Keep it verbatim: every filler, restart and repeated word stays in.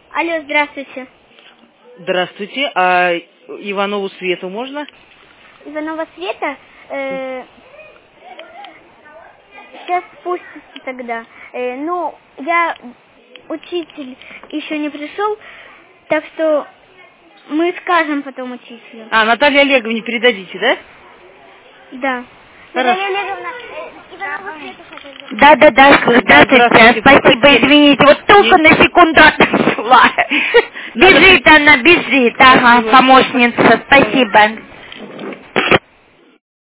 Алло, здравствуйте. Здравствуйте. А Иванову Свету можно? Иванова Света? Э, сейчас спустится тогда. Э, ну, я... Учитель еще не пришел, так что мы скажем потом учителю. А, Наталье Олеговне передадите, да? Да. Хорошо. Наталья Олеговна, э, Иванова Света хотела. Да, да, да, здравствуйте, здравствуйте. спасибо, извините, вот только на секунду отошла. Бежит она, бежит, ага, помощница, спасибо.